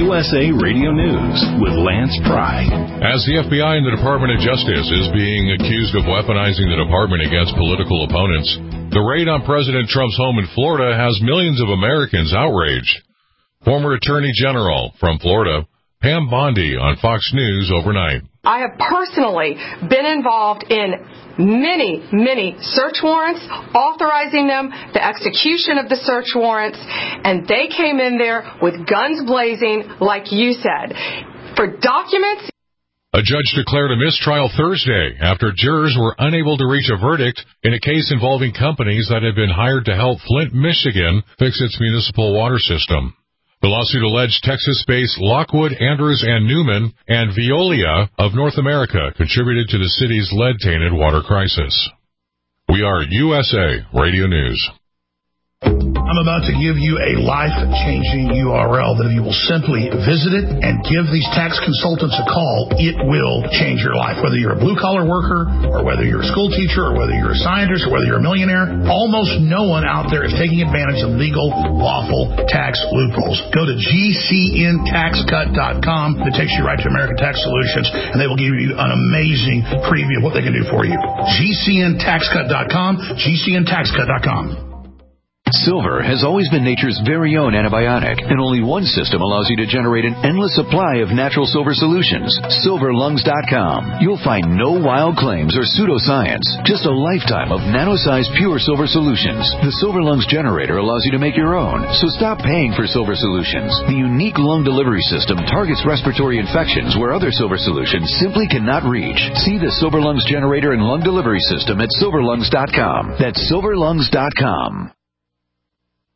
USA Radio News with Lance Pry. As the FBI and the Department of Justice is being accused of weaponizing the department against political opponents, the raid on President Trump's home in Florida has millions of Americans outraged. Former Attorney General from Florida, Pam Bondi, on Fox News overnight. I have personally been involved in many search warrants, authorizing them, the execution of the search warrants, and they came in there with guns blazing, like you said. For documents... A judge declared a mistrial Thursday after jurors were unable to reach a verdict in a case involving companies that had been hired to help Flint, Michigan fix its municipal water system. The lawsuit alleged Texas-based Lockwood, Andrews & Newman and Veolia of North America contributed to the city's lead-tainted water crisis. We are USA Radio News. I'm about to give you a life-changing URL that if you will simply visit it and give these tax consultants a call, it will change your life. Whether you're a blue-collar worker or whether you're a school teacher or whether you're a scientist or whether you're a millionaire, almost no one out there is taking advantage of legal, lawful tax loopholes. Go to GCNTaxCut.com. It takes you right to American Tax Solutions, and they will give you an amazing preview of what they can do for you. GCNTaxCut.com, GCNTaxCut.com. Silver has always been nature's very own antibiotic, and only one system allows you to generate an endless supply of natural silver solutions. SilverLungs.com. You'll find no wild claims or pseudoscience, just a lifetime of nano-sized pure silver solutions. The Silver Lungs generator allows you to make your own, so stop paying for silver solutions. The unique lung delivery system targets respiratory infections where other silver solutions simply cannot reach. See the Silver Lungs generator and lung delivery system at SilverLungs.com. That's SilverLungs.com.